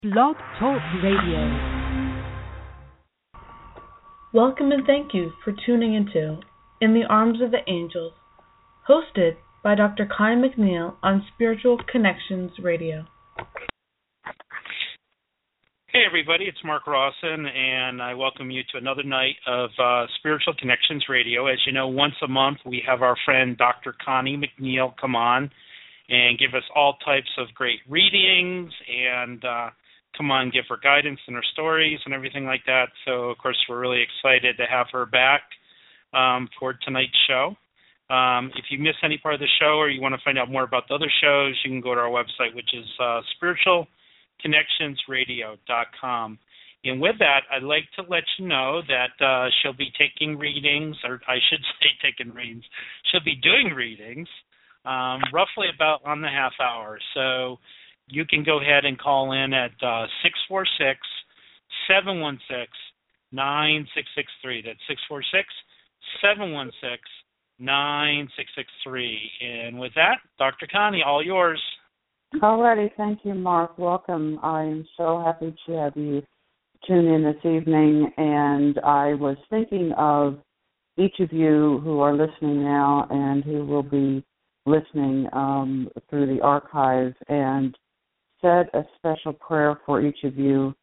Blog Talk Radio. Welcome and thank you for tuning into In the Arms of the Angels, hosted by Dr. Connie McNeil on Spiritual Connections Radio. Hey everybody, it's Mark Rawson, and I welcome you to another night of Spiritual Connections Radio. As you know, once a month we have our friend Dr. Connie McNeil come on and give us all types of great readings and come on, give her guidance and her stories and everything like that. So, of course, we're really excited to have her back for tonight's show. If you miss any part of the show or you want to find out more about the other shows, you can go to our website, which is spiritualconnectionsradio.com. And with that, I'd like to let you know that she'll be taking readings, or I should say taking readings. She'll be doing readings roughly about on the half hour. So you can go ahead and call in at 646-716-9663. That's 646-716-9663. And with that, Dr. Connie, all yours. Alrighty, thank you, Mark. Welcome. I am so happy to have you tune in this evening. And I was thinking of each of you who are listening now and who will be listening through the archive, and said a special prayer for each of you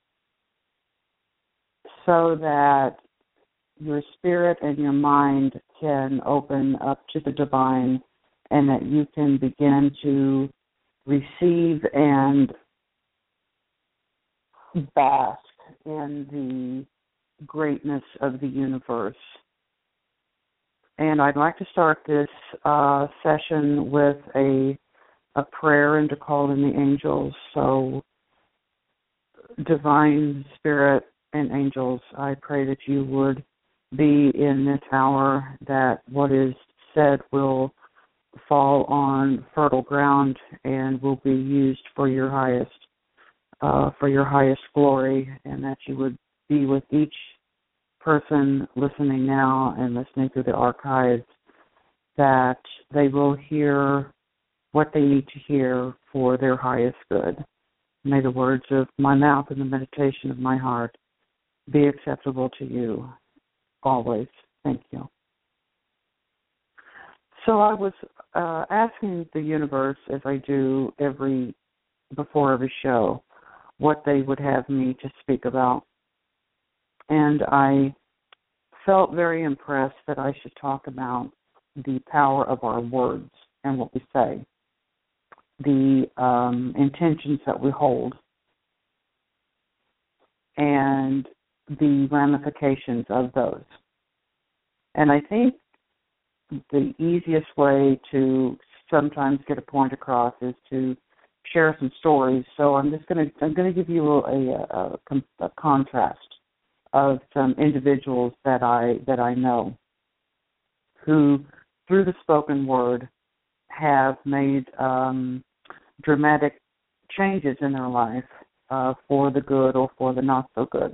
so that your spirit and your mind can open up to the divine and that you can begin to receive and bask in the greatness of the universe. And I'd like to start this session with a prayer and to call in the angels. So, divine spirit and angels, I pray that you would be in this hour, that what is said will fall on fertile ground and will be used for your highest glory, and that you would be with each person listening now and listening through the archives, that they will hear what they need to hear for their highest good. May the words of my mouth and the meditation of my heart be acceptable to you always. Thank you. So I was asking the universe, as I do before every show, what they would have me to speak about. And I felt very impressed that I should talk about the power of our words and what we say, the intentions that we hold, and the ramifications of those. And I think the easiest way to sometimes get a point across is to share some stories. So I'm going to give you a contrast of some individuals that I know who, through the spoken word, have made dramatic changes in their life for the good or for the not so good.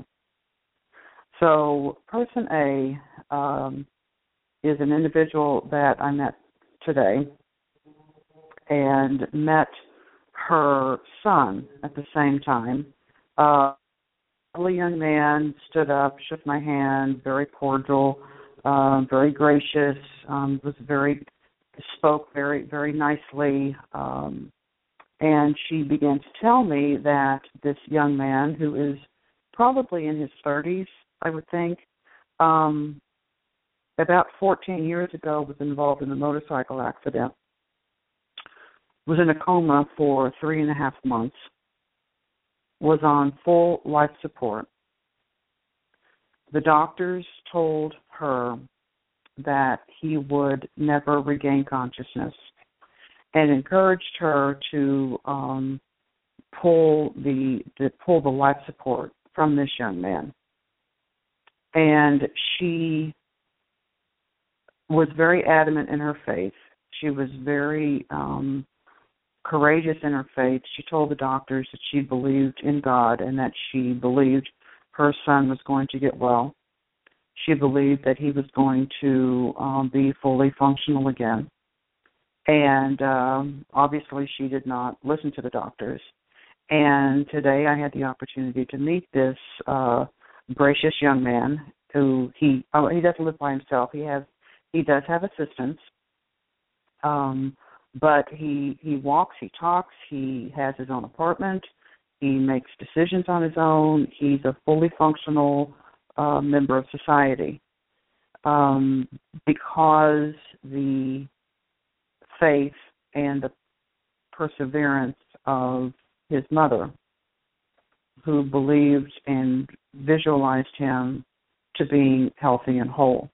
So person A is an individual that I met today and met her son at the same time. A young man stood up, shook my hand, very cordial, very gracious, spoke very, very nicely, and she began to tell me that this young man, who is probably in his 30s, I would think, about 14 years ago was involved in a motorcycle accident, was in a coma for 3.5 months, was on full life support. The doctors told her that he would never regain consciousness and encouraged her to pull the life support from this young man. And she was very adamant in her faith. She was very courageous in her faith. She told the doctors that she believed in God and that she believed her son was going to get well. She believed that he was going to be fully functional again. And obviously she did not listen to the doctors. And today I had the opportunity to meet this gracious young man who he doesn't live by himself. He does have assistants, but he walks, he talks, he has his own apartment, he makes decisions on his own. He's a fully functional member of society because the faith and the perseverance of his mother, who believed and visualized him to being healthy and whole.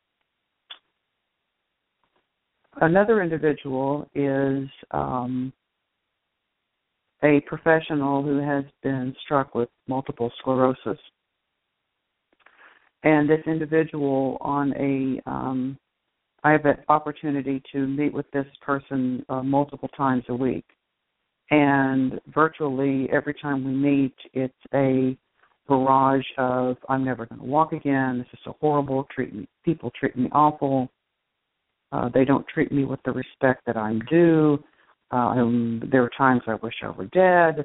Another individual is a professional who has been struck with multiple sclerosis. And this individual I have an opportunity to meet with this person multiple times a week. And virtually every time we meet, it's a barrage of, I'm never going to walk again, this is so horrible, people treat me awful, they don't treat me with the respect that I'm due, there are times I wish I were dead,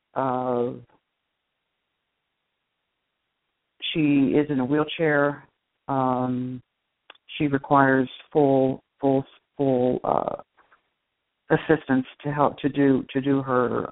she is in a wheelchair, she requires full assistance to help to do her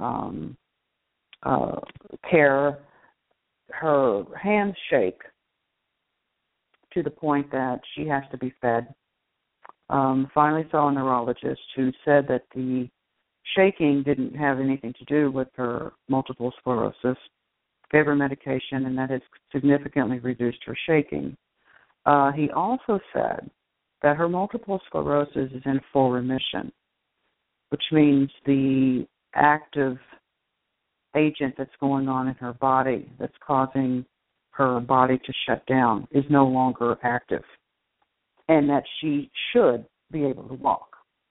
care. Her hands shake to the point that she has to be fed. Finally saw a neurologist who said that the shaking didn't have anything to do with her multiple sclerosis. Gave her medication, and that has significantly reduced her shaking. He also said that her multiple sclerosis is in full remission, which means the active agent that's going on in her body that's causing her body to shut down is no longer active, and that she should be able to walk.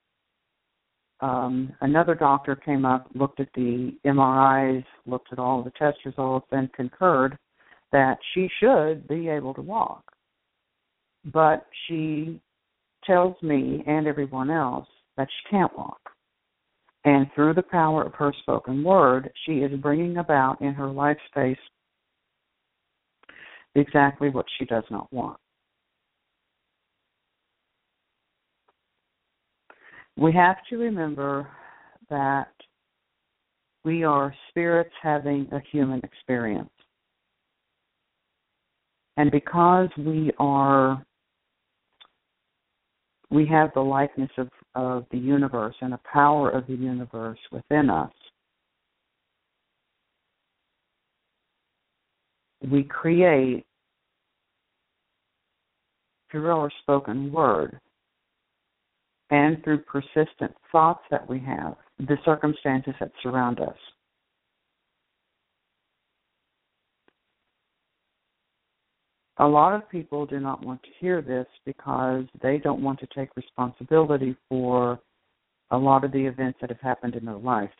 Another doctor came up, looked at the MRIs, looked at all the test results, and concurred that she should be able to walk. But she tells me and everyone else that she can't walk. And through the power of her spoken word, she is bringing about in her life space exactly what she does not want. We have to remember that we are spirits having a human experience. And because we have the likeness of the universe and the power of the universe within us, we create, through our spoken word and through persistent thoughts that we have, the circumstances that surround us. A lot of people do not want to hear this because they don't want to take responsibility for a lot of the events that have happened in their life.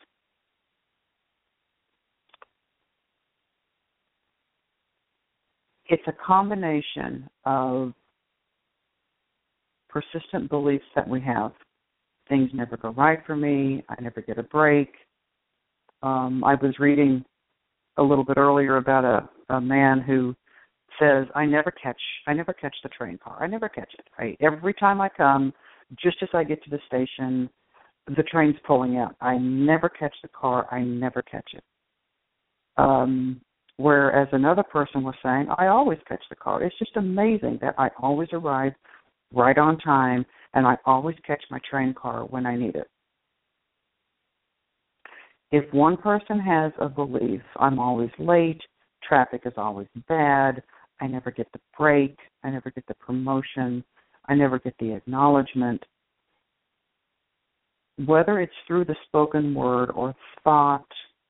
It's a combination of persistent beliefs that we have. Things never go right for me. I never get a break. I was reading a little bit earlier about a man who says, I never catch the train car. I never catch it. Every time I come, just as I get to the station, the train's pulling out. I never catch the car. I never catch it. Whereas another person was saying, I always catch the car. It's just amazing that I always arrive right on time, and I always catch my train car when I need it. If one person has a belief, I'm always late, traffic is always bad, I never get the break, I never get the promotion, I never get the acknowledgement, whether it's through the spoken word or thought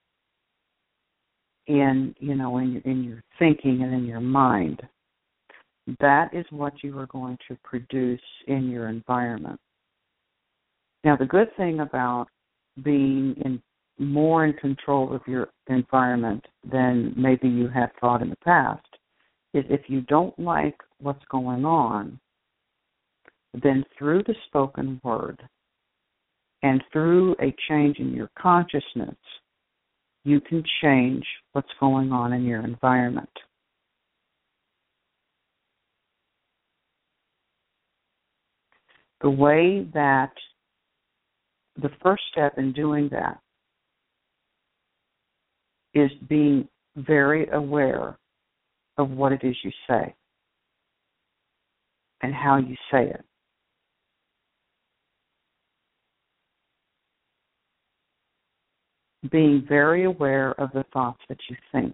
in your thinking and in your mind, that is what you are going to produce in your environment. Now, the good thing about being more in control of your environment than maybe you have thought in the past is if you don't like what's going on, then through the spoken word and through a change in your consciousness, you can change what's going on in your environment. The way that the first step in doing that is being very aware of what it is you say and how you say it. Being very aware of the thoughts that you think.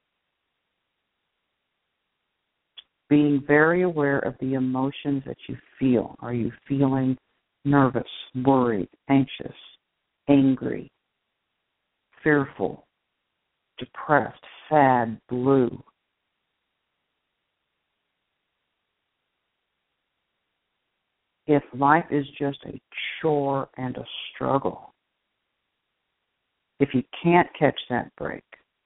Being very aware of the emotions that you feel. Are you feeling nervous, worried, anxious, angry, fearful, depressed, sad, blue? If life is just a chore and a struggle, if you can't catch that break,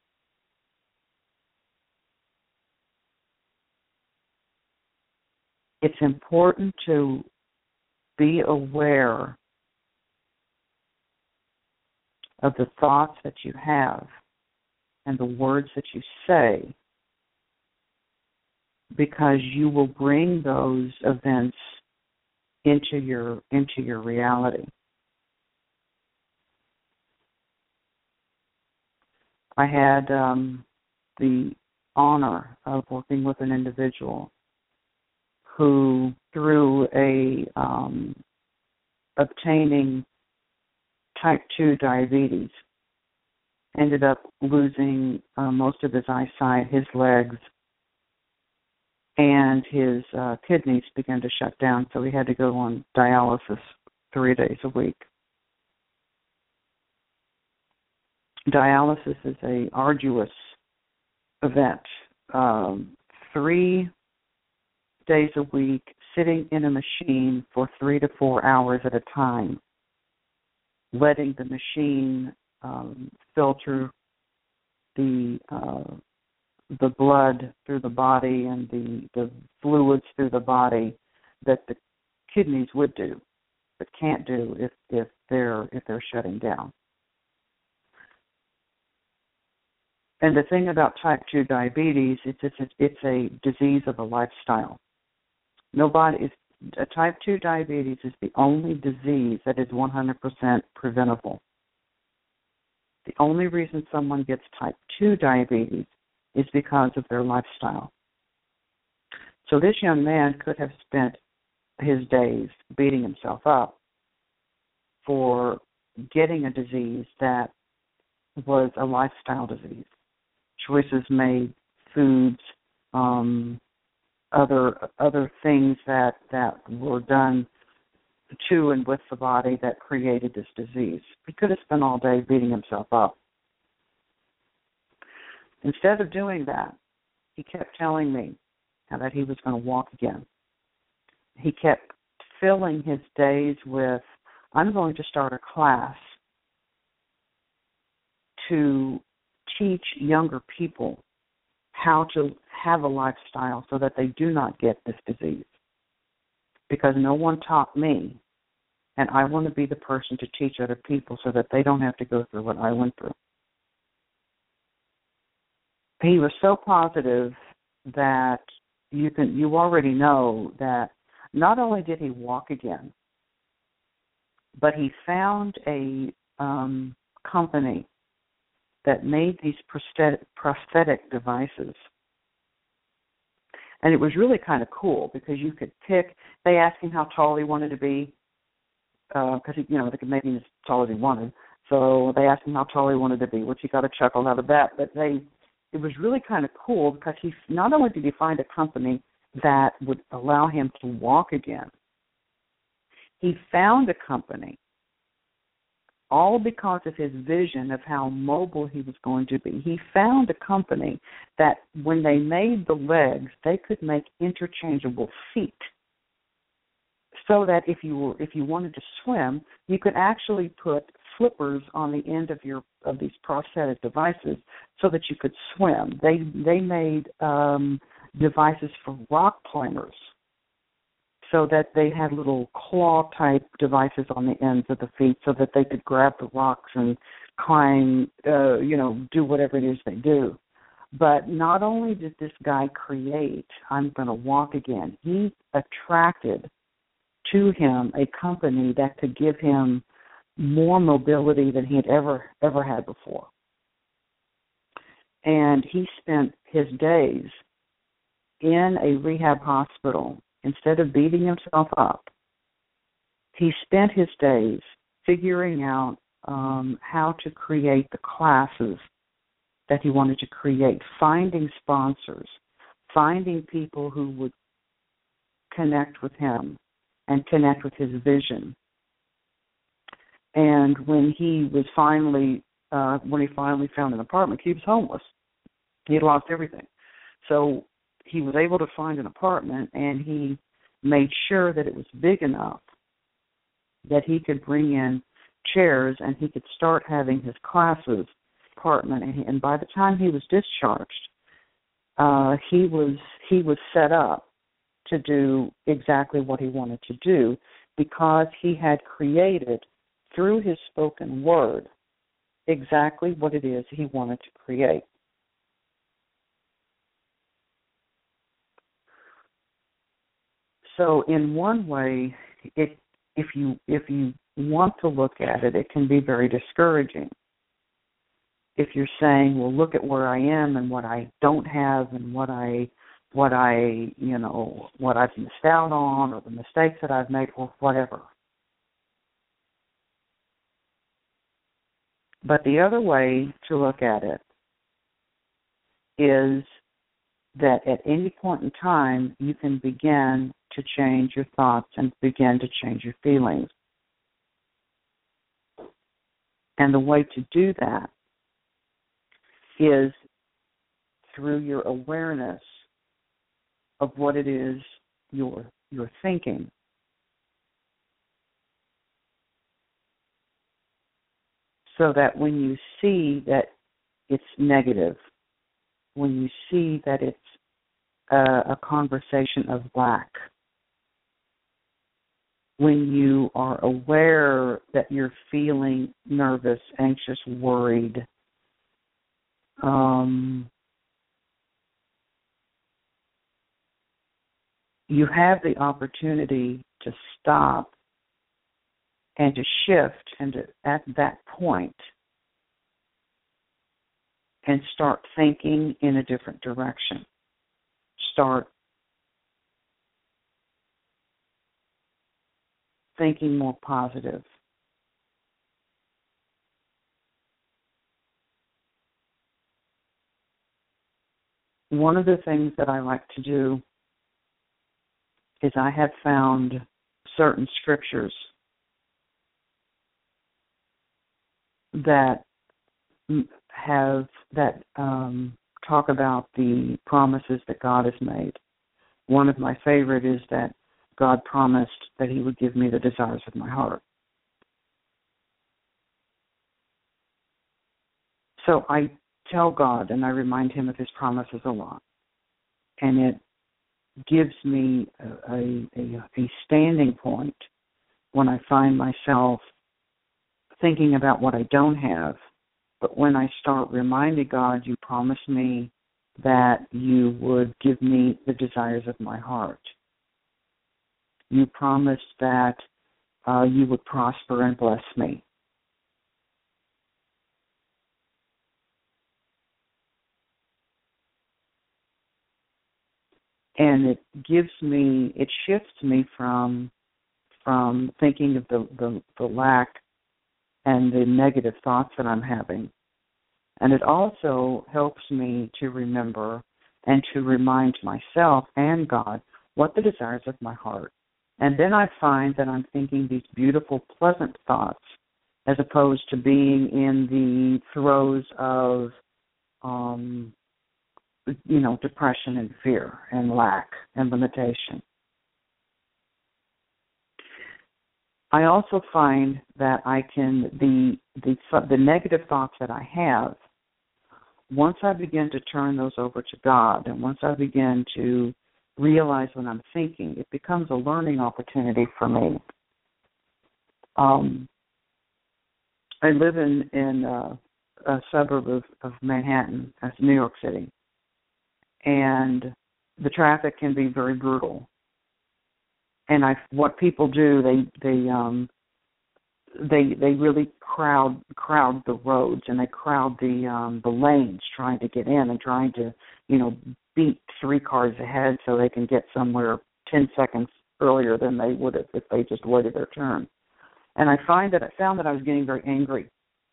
it's important to be aware of the thoughts that you have and the words that you say, because you will bring those events into your reality. I had the honor of working with an individual who, through obtaining type 2 diabetes, ended up losing most of his eyesight, his legs, and his kidneys began to shut down, so he had to go on dialysis 3 days a week. Dialysis is an arduous event. 3 days a week, sitting in a machine for 3 to 4 hours at a time, letting the machine filter the blood through the body and the fluids through the body that the kidneys would do, but can't do if they're shutting down. And the thing about type 2 diabetes, it's a disease of a lifestyle. Type 2 diabetes is the only disease that is 100% preventable. The only reason someone gets type 2 diabetes is because of their lifestyle. So this young man could have spent his days beating himself up for getting a disease that was a lifestyle disease. Choices made, foods, other things that were done to and with the body that created this disease. He could have spent all day beating himself up. Instead of doing that, he kept telling me that he was going to walk again. He kept filling his days with, I'm going to start a class to teach younger people how to have a lifestyle so that they do not get this disease. Because no one taught me, and I want to be the person to teach other people so that they don't have to go through what I went through. He was so positive that you already know that not only did he walk again, but he found a company that made these prosthetic devices. And it was really kind of cool because you could pick, they asked him how tall he wanted to be, because they could make him as tall as he wanted. So they asked him how tall he wanted to be, which he got a chuckle out of that. But it was really kind of cool because he not only did he find a company that would allow him to walk again, he found a company, all because of his vision of how mobile he was going to be. He found a company that when they made the legs, they could make interchangeable feet, so that if you wanted to swim, you could actually put flippers on the end of these prosthetic devices so that you could swim. They made devices for rock climbers, so that they had little claw-type devices on the ends of the feet so that they could grab the rocks and climb, do whatever it is they do. But not only did this guy create, I'm going to walk again, he attracted to him a company that could give him more mobility than he had ever had before. And he spent his days in a rehab hospital. Instead of beating himself up, he spent his days figuring out how to create the classes that he wanted to create, finding sponsors, finding people who would connect with him and connect with his vision. And when he finally found an apartment, he was homeless. He had lost everything. So he was able to find an apartment, and he made sure that it was big enough that he could bring in chairs and he could start having his classes apartment. And by the time he was discharged, he was set up to do exactly what he wanted to do, because he had created through his spoken word exactly what it is he wanted to create. So in one way, if you want to look at it, it can be very discouraging. If you're saying, well, look at where I am and what I don't have and what I've missed out on, or the mistakes that I've made, or whatever. But the other way to look at it is that at any point in time, you can begin to change your thoughts and begin to change your feelings. And the way to do that is through your awareness of what it is you're thinking. So that when you see that it's negative, when you see that it's a conversation of lack, when you are aware that you're feeling nervous, anxious, worried, you have the opportunity to stop and to shift and to, at that point, and start thinking in a different direction. Start thinking more positive. One of the things that I like to do is I have found certain scriptures that talk about the promises that God has made. One of my favorite is that God promised that He would give me the desires of my heart. So I tell God and I remind Him of His promises a lot. And it gives me a standing point when I find myself thinking about what I don't have. But when I start reminding God, you promised me that you would give me the desires of my heart. You promised that you would prosper and bless me. And it shifts me from thinking of the lack and the negative thoughts that I'm having. And it also helps me to remember and to remind myself and God what the desires of my heart. And then I find that I'm thinking these beautiful, pleasant thoughts as opposed to being in the throes of, depression and fear and lack and limitation. I also find that I can, the negative thoughts that I have, once I begin to turn those over to God, and once I begin to realize what I'm thinking, it becomes a learning opportunity for me. I live in a suburb of Manhattan, that's New York City, and the traffic can be very brutal. And what people do, they really crowd the roads, and they crowd the lanes trying to get in and trying to, beat 3 cars ahead so they can get somewhere 10 seconds earlier than they would have if they just waited their turn. And I found that I was getting very angry,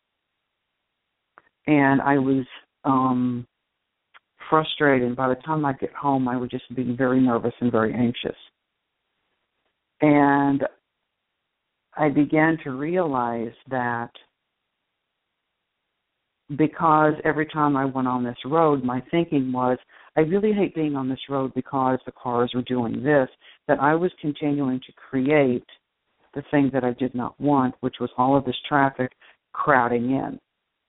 and I was frustrated. By the time I get home, I would just be very nervous and very anxious. And I began to realize that because every time I went on this road, my thinking was, I really hate being on this road because the cars are doing this, that I was continuing to create the thing that I did not want, which was all of this traffic crowding in.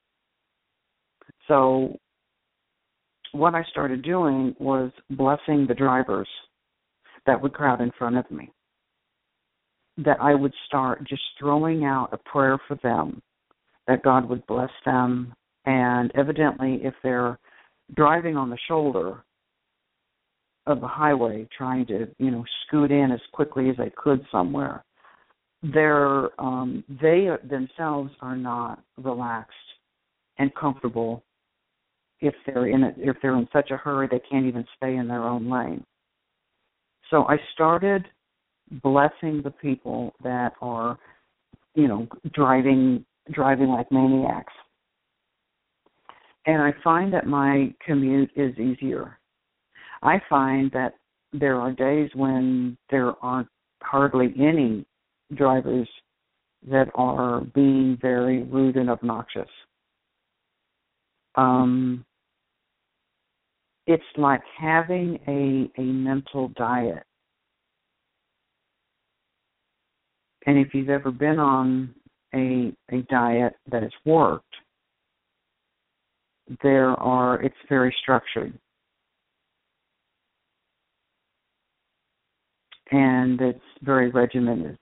So what I started doing was blessing the drivers that would crowd in front of me. That I would start just throwing out a prayer for them, that God would bless them. And evidently, if they're driving on the shoulder of the highway, trying to, scoot in as quickly as they could somewhere, they themselves are not relaxed and comfortable if they're in such a hurry they can't even stay in their own lane. So I started blessing the people that are, driving like maniacs. And I find that my commute is easier. I find that there are days when there aren't hardly any drivers that are being very rude and obnoxious. It's like having a mental diet. And if you've ever been on a diet that has worked, it's very structured. And it's very regimented.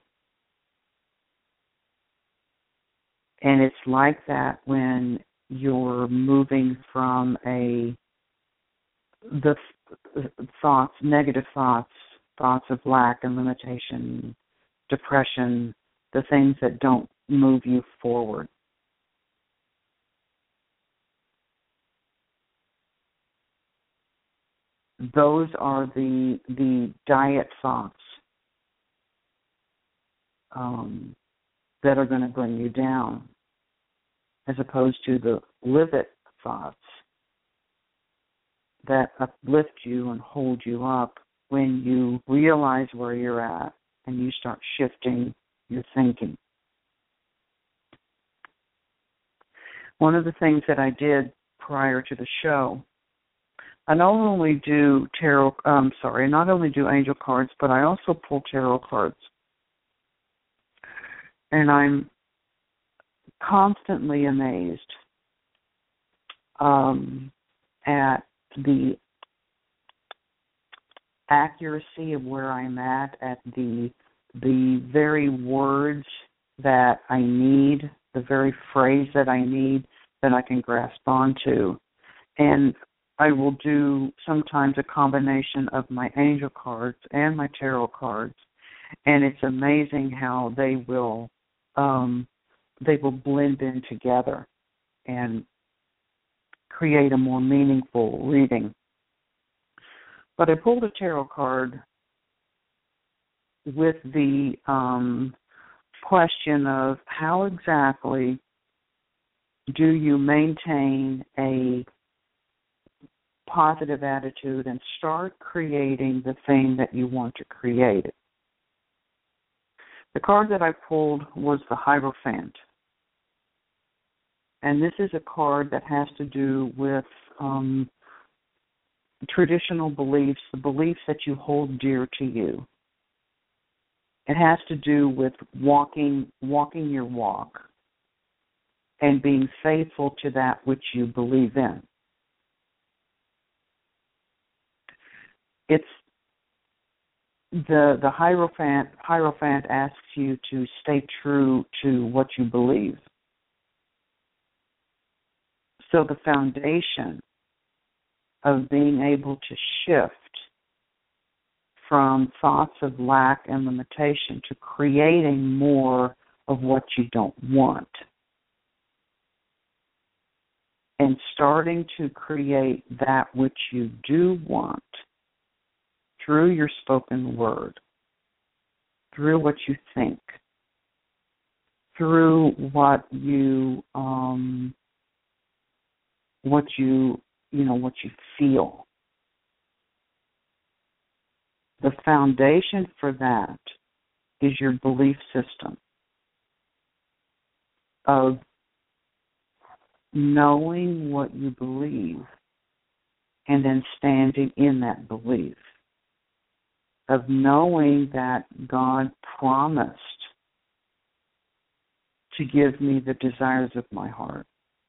And it's like that when you're moving from the thoughts, negative thoughts of lack and limitation, depression, the things that don't move you forward. Those are the diet thoughts that are going to bring you down, as opposed to the live it thoughts that uplift you and hold you up when you realize where you're at and you start shifting your thinking. One of the things that I did prior to the show, I not only do angel cards, but I also pull tarot cards. And I'm constantly amazed at the accuracy of where I'm at the very words that I need, the very phrase that I need that I can grasp onto. And I will do sometimes a combination of my angel cards and my tarot cards, and it's amazing how they will blend in together and create a more meaningful reading. But I pulled a tarot card with the question of how exactly do you maintain a positive attitude and start creating the thing that you want to create. The card that I pulled was the Hierophant. And this is a card that has to do with traditional beliefs, the beliefs that you hold dear to you. It has to do with walking your walk and being faithful to that which you believe in. It's the Hierophant asks you to stay true to what you believe. So the foundation of being able to shift from thoughts of lack and limitation to creating more of what you don't want and starting to create that which you do want through your spoken word, through what you think, through what you feel. The foundation for that is your belief system of knowing what you believe and then standing in that belief, of knowing that God promised to give me the desires of my heart.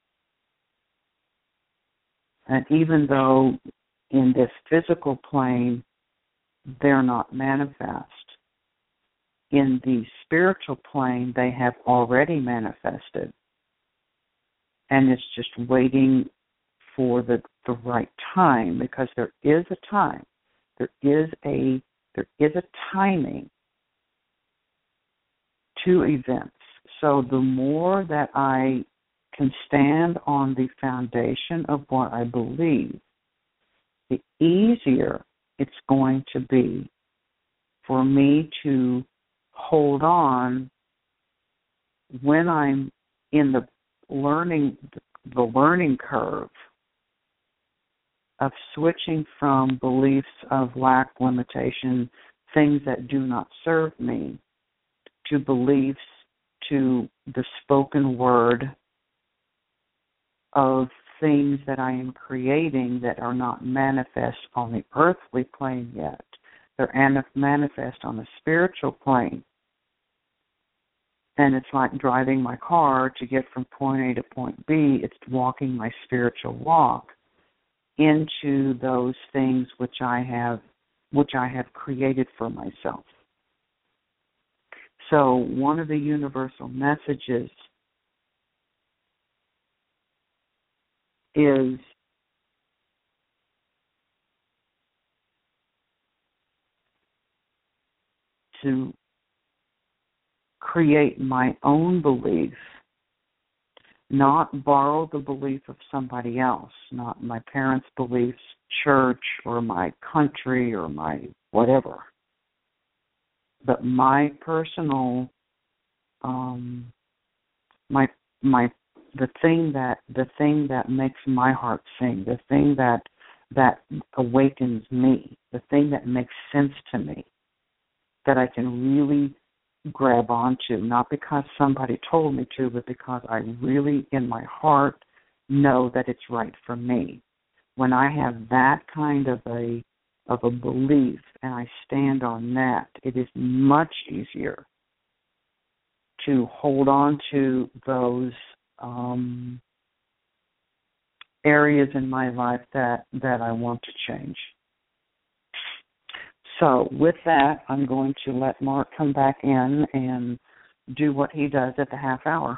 And even though in this physical plane they're not manifest, in the spiritual plane they have already manifested. And it's just waiting for the right time, because there is a time. There is a timing to events. So the more that I can stand on the foundation of what I believe, the easier it's going to be for me to hold on when I'm in the learning curve of switching from beliefs of lack, limitation, things that do not serve me, to beliefs, to the spoken word of things that I am creating that are not manifest on the earthly plane yet. They're manifest on the spiritual plane. And it's like driving my car to get from point A to point B. It's walking my spiritual walk into those things which I have created for myself. So one of the universal messages is to create my own belief, not borrow the belief of somebody else, not my parents' beliefs, church, or my country, or my whatever, but my personal, the thing that makes my heart sing, the thing that awakens me, the thing that makes sense to me, that I can really grab onto, not because somebody told me to, but because I really, in my heart, know that it's right for me. When I have that kind of a belief and I stand on that, it is much easier to hold on to those areas in my life that I want to change. So with that, I'm going to let Mark come back in and do what he does at the half hour.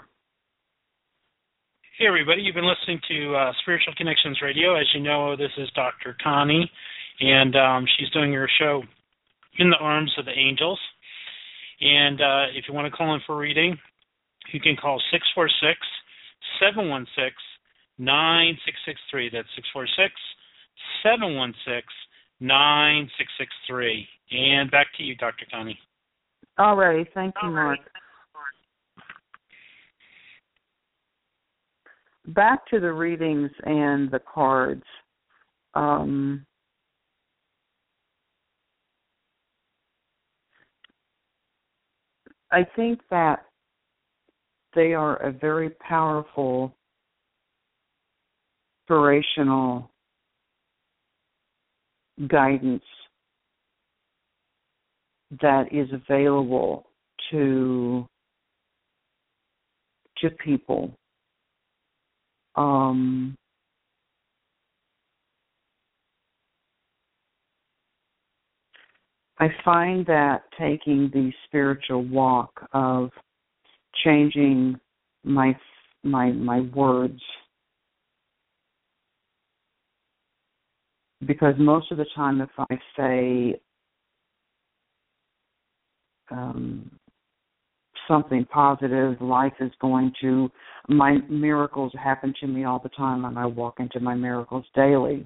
Hey, everybody. You've been listening to Spiritual Connections Radio. As you know, this is Dr. Connie, and she's doing her show In the Arms of the Angels. And if you want to call in for a reading, you can call 646-716-9663. That's 646-716-9663. And back to you, Dr. Connie. All right. Thank you, Mark. Back to the readings and the cards. I think that they are a very powerful, inspirational guidance that is available to people. I find that taking the spiritual walk of changing my words because most of the time if I say something positive, life is going to, my miracles happen to me all the time, and I walk into my miracles daily.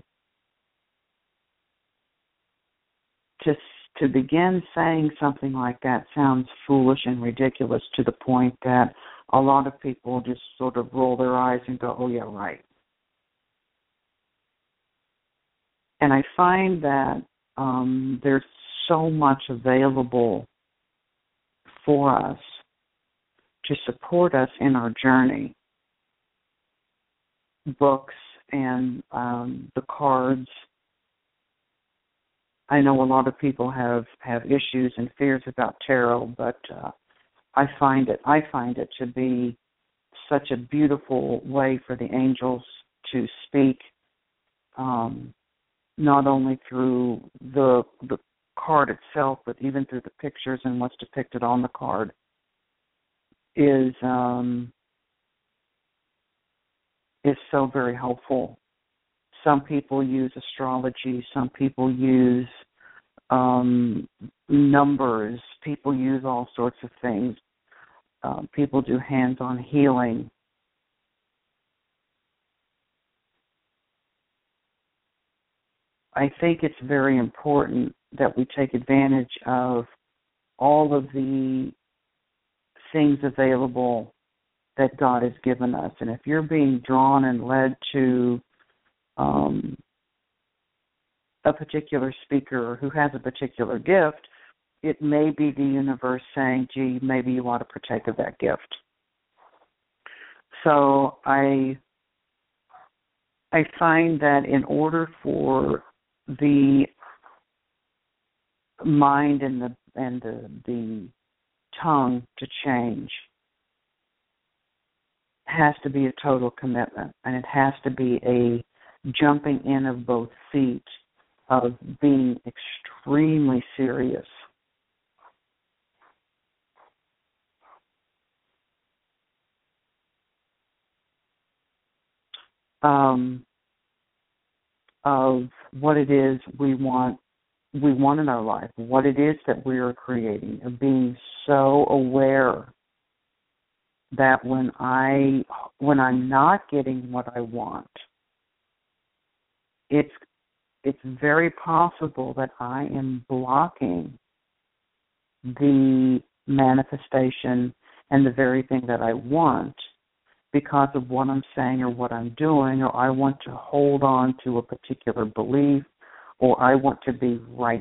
To begin saying something like that sounds foolish and ridiculous to the point that a lot of people just sort of roll their eyes and go, oh, yeah, right. And I find that there's so much available for us to support us in our journey. Books and the cards. I know a lot of people have issues and fears about tarot, but I find it to be such a beautiful way for the angels to speak, not only through the card itself, but even through the pictures and what's depicted on the card, is so very helpful. Some people use astrology. Some people use numbers. People use all sorts of things. People do hands-on healing. I think it's very important that we take advantage of all of the things available that God has given us. And if you're being drawn and led to a particular speaker who has a particular gift, it may be the universe saying, gee, maybe you ought to partake of that gift. So I find that in order for the mind and the tongue to change, has to be a total commitment, and it has to be a jumping in of both feet, of being extremely serious. Of what it is we want in our life, what it is that we are creating, of being so aware that when I'm not getting what I want, it's very possible that I am blocking the manifestation and the very thing that I want because of what I'm saying or what I'm doing, or I want to hold on to a particular belief, or I want to be right.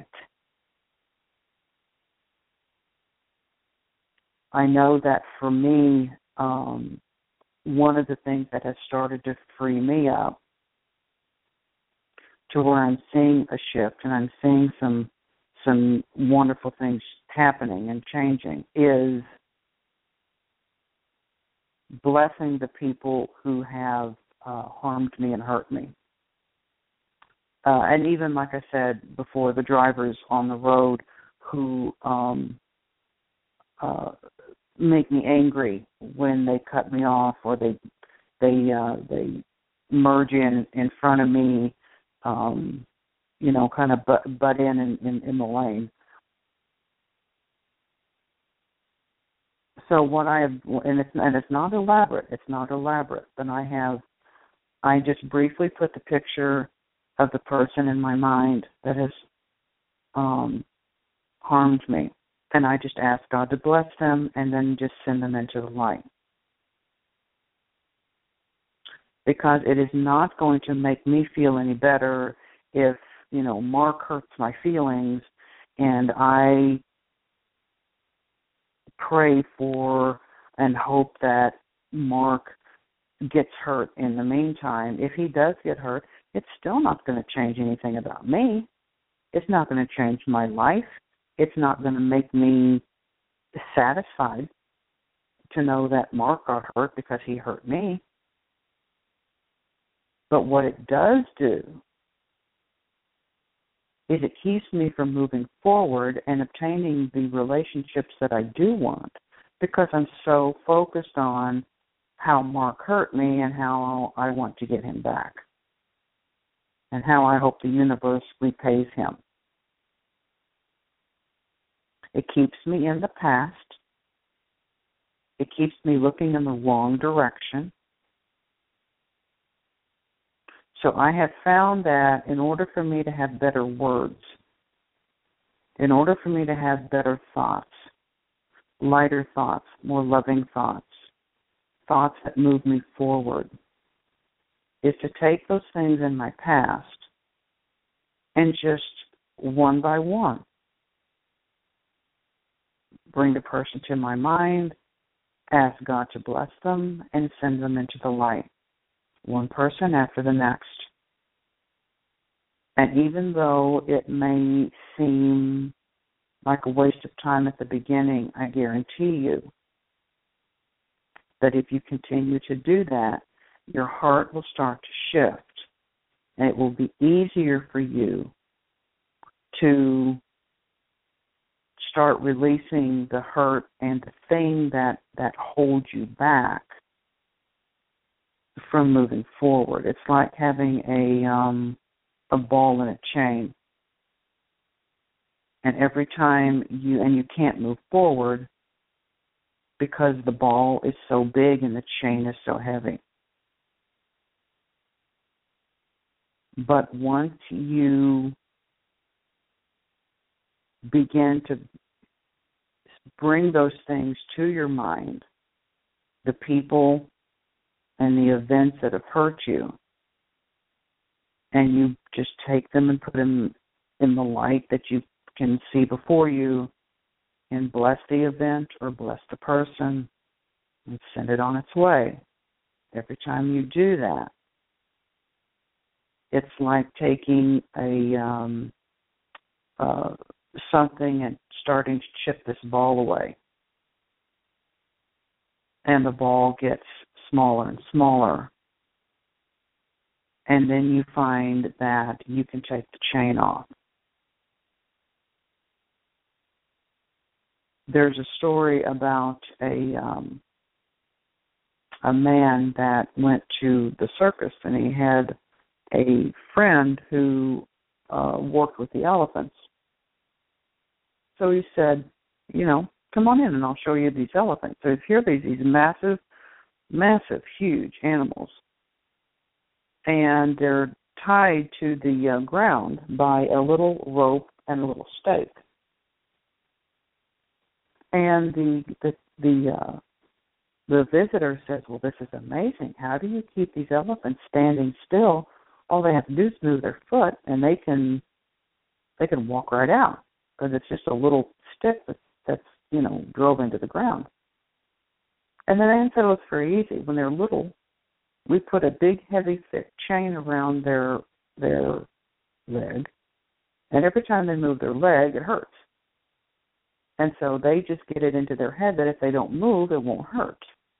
I know that for me, one of the things that has started to free me up to where I'm seeing a shift and I'm seeing some wonderful things happening and changing is blessing the people who have harmed me and hurt me. And even, like I said before, the drivers on the road who make me angry when they cut me off or they merge in front of me, kind of butt in the lane. So what I have, and it's not elaborate. It's not elaborate. But I just briefly put the picture of the person in my mind that has harmed me, and I just ask God to bless them, and then just send them into the light. Because it is not going to make me feel any better if Mark hurts my feelings, and I pray for and hope that Mark gets hurt in the meantime. If he does get hurt, it's still not going to change anything about me. It's not going to change my life. It's not going to make me satisfied to know that Mark got hurt because he hurt me. But what it does do is it keeps me from moving forward and obtaining the relationships that I do want, because I'm so focused on how Mark hurt me and how I want to get him back. and how I hope the universe repays him. It keeps me in the past. It keeps me looking in the wrong direction. So I have found that in order for me to have better words, in order for me to have better thoughts, lighter thoughts, more loving thoughts, thoughts that move me forward, is to take those things in my past and just one by one bring the person to my mind, ask God to bless them, and send them into the light, one person after the next. And even though it may seem like a waste of time at the beginning, I guarantee you that if you continue to do that, your heart will start to shift, and it will be easier for you to start releasing the hurt and the thing that holds you back from moving forward. It's like having a ball and a chain. And every time you can't move forward because the ball is so big and the chain is so heavy. But once you begin to bring those things to your mind, the people and the events that have hurt you, and you just take them and put them in the light that you can see before you, and bless the event or bless the person and send it on its way. Every time you do that, it's like taking something and starting to chip this ball away. And the ball gets smaller and smaller. And then you find that you can take the chain off. There's a story about a man that went to the circus, and he had a friend who worked with the elephants. So he said, come on in and I'll show you these elephants. So here are these massive, huge animals. And they're tied to the ground by a little rope and a little stake. And the visitor says, well, this is amazing. How do you keep these elephants standing still? All they have to do is move their foot, and they can walk right out, because it's just a little stick that's drove into the ground. And then they said, well, it's very easy. When they're little, we put a big, heavy, thick chain around their leg, and every time they move their leg, it hurts. And so they just get it into their head that if they don't move, it won't hurt.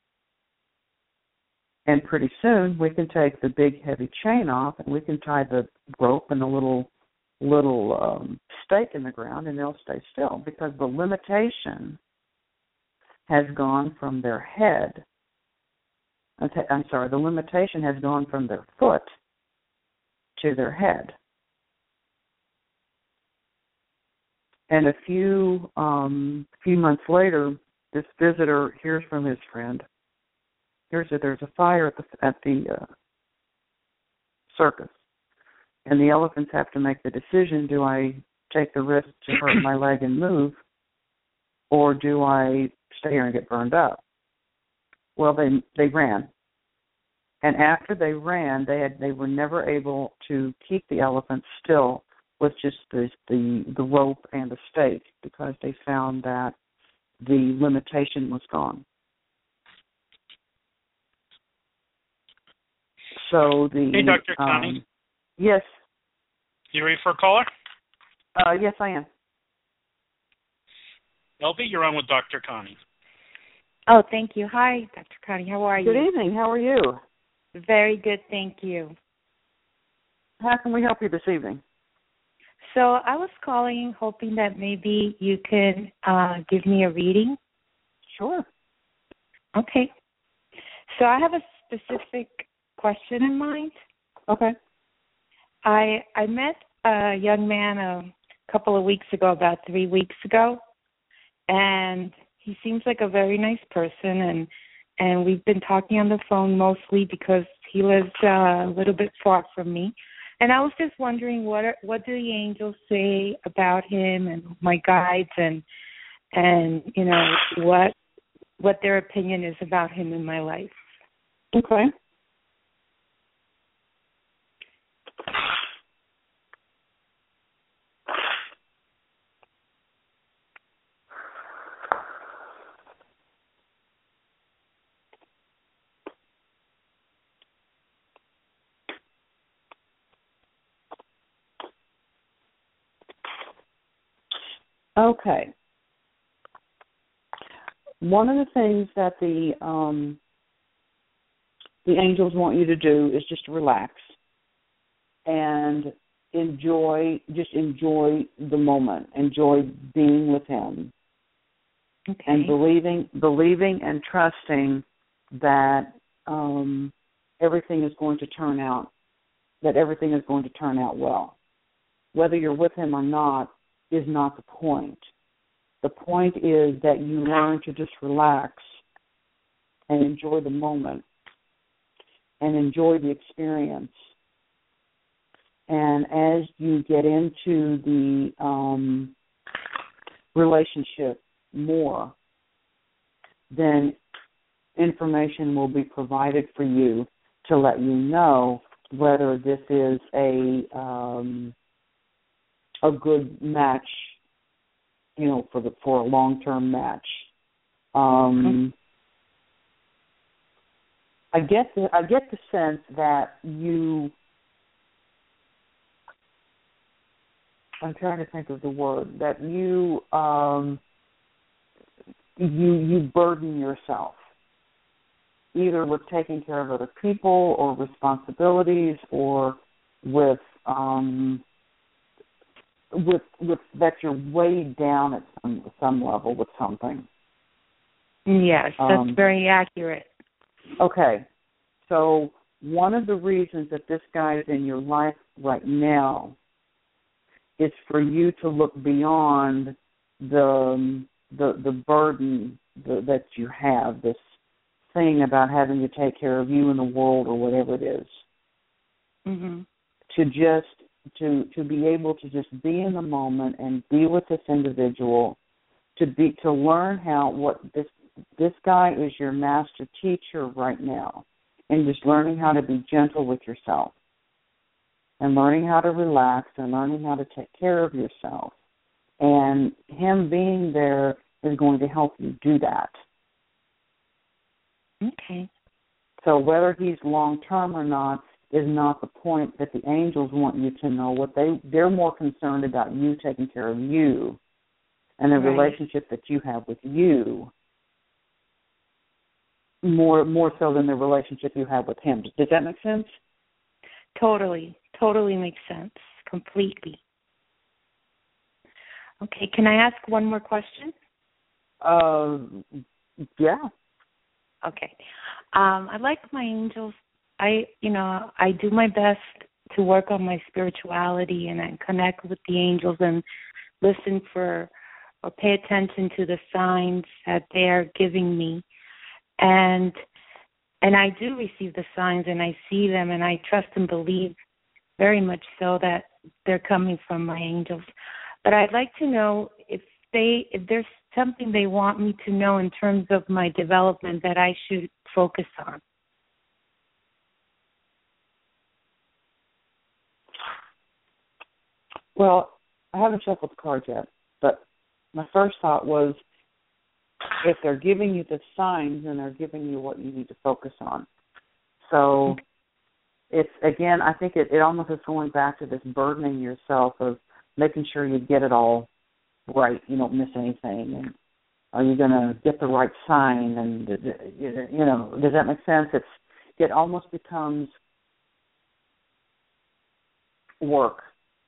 And pretty soon, we can take the big, heavy chain off, and we can tie the rope and the little stake in the ground, and they'll stay still, because the limitation has gone from their head. The limitation has gone from their foot to their head. And a few months later, this visitor hears from his friend. Here's that there's a fire at the circus, and the elephants have to make the decision: do I take the risk to hurt my leg and move, or do I stay here and get burned up? Well, they ran, and after they ran, they were never able to keep the elephants still with just the rope and the stake, because they found that the limitation was gone. So Hey, Dr. Connie. Yes. You ready for a caller? Yes, I am. LB, you're on with Dr. Connie. Oh, thank you. Hi, Dr. Connie. How are you? Good evening. How are you? Very good, thank you. How can we help you this evening? So I was calling hoping that maybe you could give me a reading. Sure. Okay. So I have a specific question in mind. Okay. I met a young man a couple of weeks ago, about 3 weeks ago, and he seems like a very nice person, and we've been talking on the phone mostly because he lives a little bit far from me. And I was just wondering what do the angels say about him and my guides and you know what their opinion is about him in my life. Okay. Okay. One of the things that the angels want you to do is just relax and enjoy the moment, enjoy being with him, Okay. and believing and trusting that everything is going to turn out well. Whether you're with him or not is not the point. The point is that you learn to just relax and enjoy the moment and enjoy the experience. And as you get into the relationship more, then information will be provided for you to let you know whether this is a good match, you know, for a long-term match. I get the sense that I'm trying to think of the word, that you burden yourself either with taking care of other people or responsibilities or with that you're weighed down at some level with something. Yes, that's very accurate. Okay. So one of the reasons that this guy is in your life right now is for you to look beyond the burden that you have, this thing about having to take care of you and the world or whatever it is. Mm-hmm. To be able to just be in the moment and be with this individual, to learn what this guy is your master teacher right now, and just learning how to be gentle with yourself and learning how to relax and learning how to take care of yourself. And him being there is going to help you do that. Okay. So whether he's long-term or not is not the point that the angels want you to know. What they're more concerned about you taking care of you and the relationship that you have with you, more so than the relationship you have with him. Does that make sense? Totally makes sense. Completely. Okay, can I ask one more question? Yeah. Okay. I like my angels. I do my best to work on my spirituality and I connect with the angels and listen for or pay attention to the signs that they're giving me. And I do receive the signs and I see them and I trust and believe very much so that they're coming from my angels. But I'd like to know if there's something they want me to know in terms of my development that I should focus on. Well, I haven't shuffled the cards yet, but my first thought was if they're giving you the signs, then they're giving you what you need to focus on. So it's, again, I think it almost is going back to this burdening yourself of making sure you get it all right, you don't miss anything, and are you going to get the right sign, and, you know, does that make sense? It almost becomes work.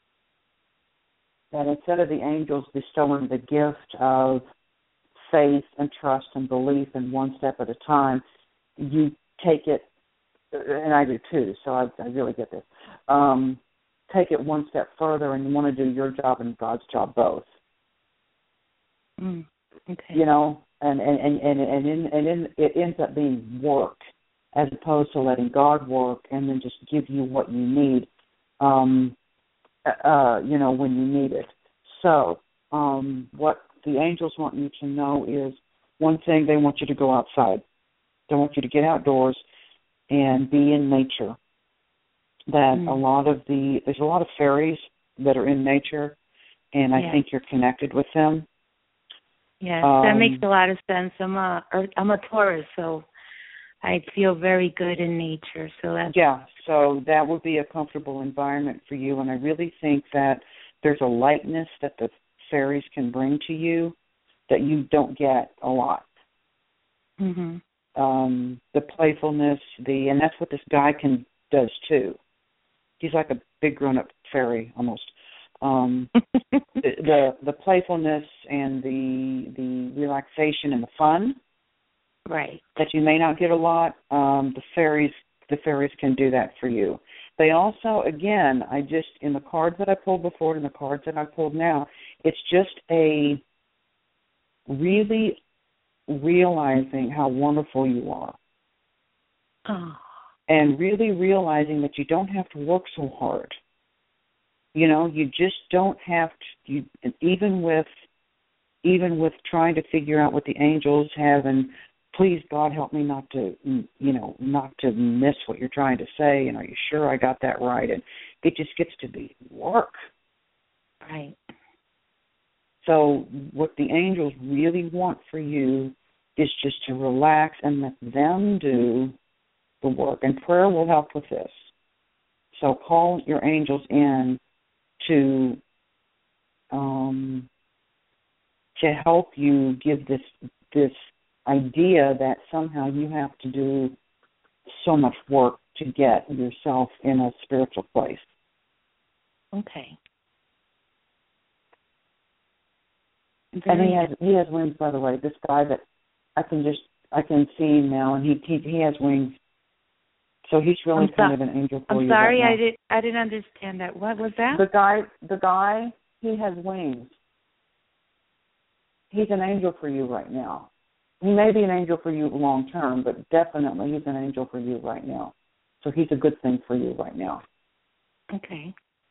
That instead of the angels bestowing the gift of faith and trust and belief in one step at a time, you take it, and I do too, so I really get this. take it one step further and you want to do your job and God's job both. Okay. You know, and it ends up being work as opposed to letting God work and then just give you what you need, you know, when you need it. So what the angels want you to know is, one thing, they want you to go outside. They want you to get outdoors and be in nature. That there's a lot of fairies that are in nature, and I think you're connected with them. Yes, that makes a lot of sense. I'm a Taurus, so I feel very good in nature. So so that would be a comfortable environment for you, and I really think that there's a lightness that the fairies can bring to you that you don't get a lot. Mm-hmm. The playfulness, and that's what this guy does too. He's like a big grown-up fairy almost. The playfulness and the relaxation and the fun, right, that you may not get a lot. The fairies can do that for you. They also, again, in the cards that I pulled before and the cards that I pulled now, it's just a really realizing how wonderful you are. Oh. And really realizing that you don't have to work so hard. You know, you just don't have to. Even with trying to figure out what the angels have, and please God help me not to miss what you're trying to say. And are you sure I got that right? And it just gets to be work. Right. So what the angels really want for you is just to relax and let them do the work. And prayer will help with this. So call your angels in to help you give this idea that somehow you have to do so much work to get yourself in a spiritual place. Okay. And he has wings, by the way. This guy that I can see him now, and he has wings. So he's really kind of an angel for you. I'm sorry, right I didn't understand that. What was that? The guy, he has wings. He's an angel for you right now. He may be an angel for you long term, but definitely he's an angel for you right now. So he's a good thing for you right now. Okay.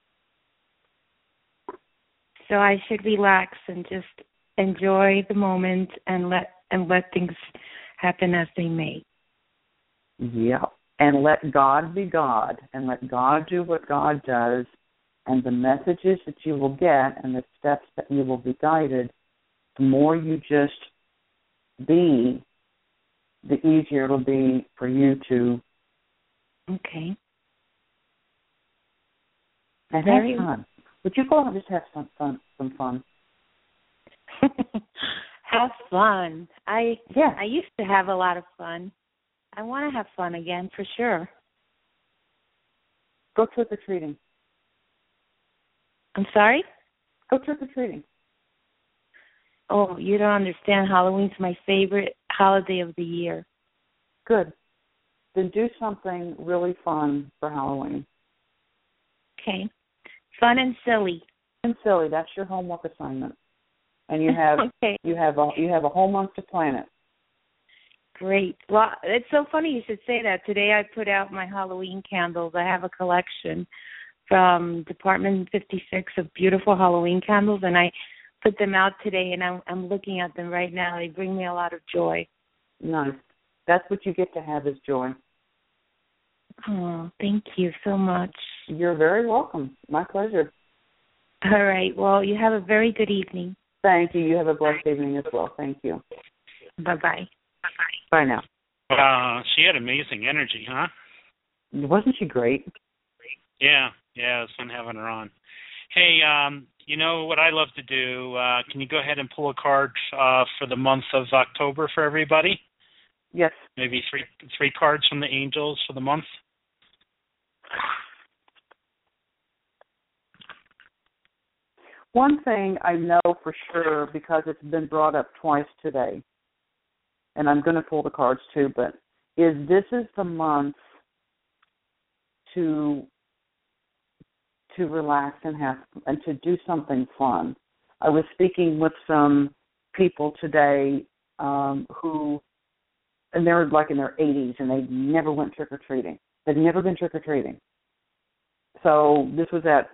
So I should relax and just enjoy the moment and let things happen as they may. Yeah. And let God be God, and let God do what God does, and the messages that you will get and the steps that you will be guided, the more you just be, the easier it'll be for you to and have fun. Would you go out and just have some fun? Have fun. I used to have a lot of fun. I want to have fun again, for sure. Go trick-or-treating. I'm sorry? Go trick-or-treating. Oh, you don't understand. Halloween's my favorite holiday of the year. Good. Then do something really fun for Halloween. Okay. Fun and silly. And silly. That's your homework assignment. And you have you have a whole month to plan it. Great. Well, it's so funny you should say that. Today I put out my Halloween candles. I have a collection from Department 56 of beautiful Halloween candles, and I put them out today, and I'm looking at them right now. They bring me a lot of joy. Nice. That's what you get to have is joy. Oh, thank you so much. You're very welcome. My pleasure. All right. Well, you have a very good evening. Thank you. You have a blessed evening as well. Thank you. Bye-bye. Bye now. She had amazing energy, huh? Wasn't she great? Yeah, it was fun having her on. Hey, you know what I love to do? Can you go ahead and pull a card for the month of October for everybody? Yes. Maybe three cards from the angels for the month? One thing I know for sure, because it's been brought up twice today, and I'm going to pull the cards too, but this is the month to to relax and to do something fun. I was speaking with some people today who, and they're like in their 80s, and they never went trick-or-treating. They've never been trick-or-treating. So this was at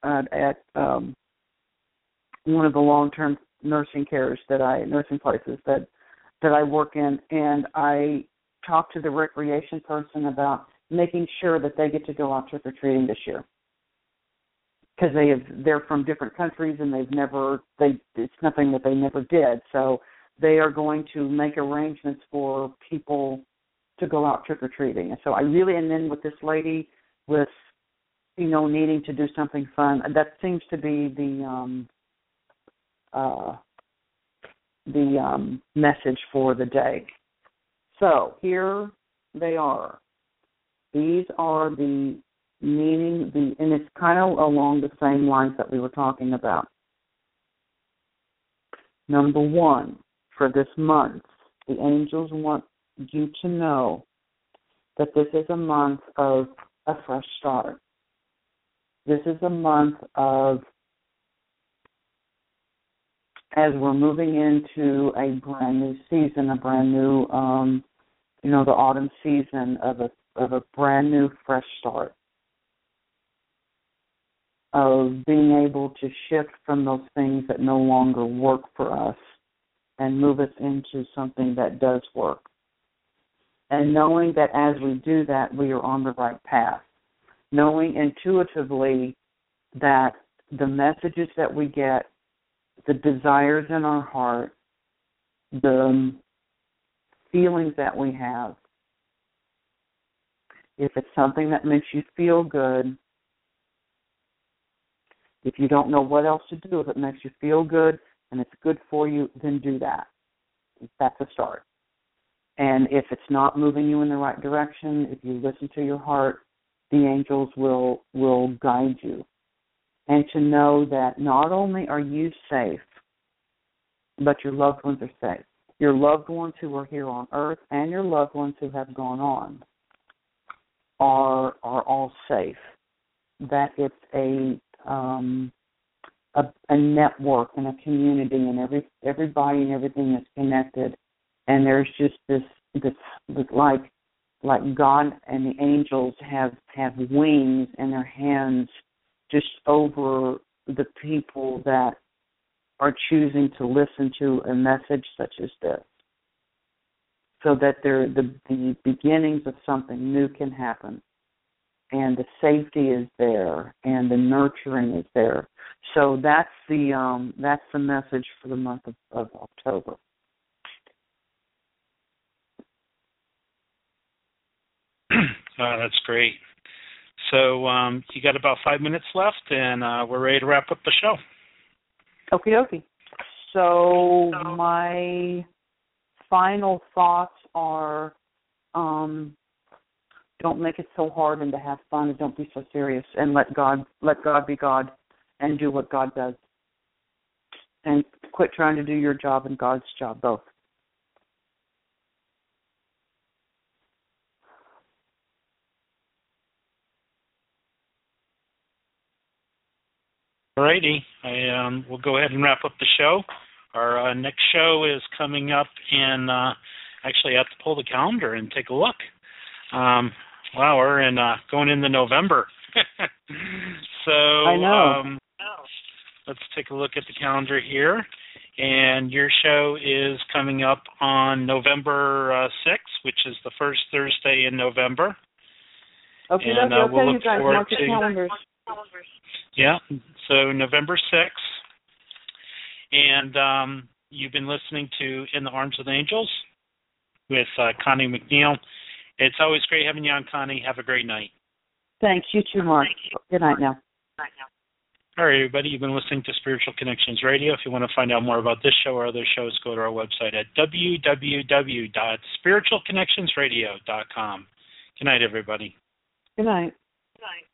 one of the long-term nursing places that I work in, and I talked to the recreation person about making sure that they get to go out trick-or-treating this year, because they're from different countries and it's nothing that they never did. So they are going to make arrangements for people to go out trick-or-treating. And so and then with this lady with, needing to do something fun, that seems to be the message for the day. So here they are. These are the meaning, and it's kind of along the same lines that we were talking about. Number one, for this month, the angels want you to know that this is a month of a fresh start. This is a month of, as we're moving into a brand new season, a brand new, the autumn season of a brand new fresh start, of being able to shift from those things that no longer work for us and move us into something that does work. And knowing that as we do that, we are on the right path. Knowing intuitively that the messages that we get, the desires in our heart, the feelings that we have, if it's something that makes you feel good, if you don't know what else to do, if it makes you feel good and it's good for you, then do that. That's a start. And if it's not moving you in the right direction, if you listen to your heart, the angels will guide you. And to know that not only are you safe, but your loved ones are safe. Your loved ones who are here on earth and your loved ones who have gone on are all safe. That it's a network and a community, and everybody and everything is connected. And there's just this like God and the angels have wings in their hands just over the people that are choosing to listen to a message such as this, so that the beginnings of something new can happen, and the safety is there, and the nurturing is there. So that's the message for the month of October. That's great. So you got about 5 minutes left, and we're ready to wrap up the show. Okie dokie. So my final thoughts are, don't make it so hard, and to have fun, and don't be so serious, and let God be God, and do what God does, and quit trying to do your job and God's job both. Alrighty, we'll go ahead and wrap up the show. Our next show is coming up in, actually I have to pull the calendar and take a look. Wow, we're going into November. So I know. Let's take a look at the calendar here. And your show is coming up on November 6th, which is the first Thursday in November. Okay, and we'll look forward to calendars. Yeah, so November 6th. And you've been listening to In the Arms of the Angels with Connie McNeil. It's always great having you on, Connie. Have a great night. Thanks. You too, Mark. Good night now. All right, everybody. You've been listening to Spiritual Connections Radio. If you want to find out more about this show or other shows, go to our website at www.spiritualconnectionsradio.com. Good night, everybody. Good night. Good night.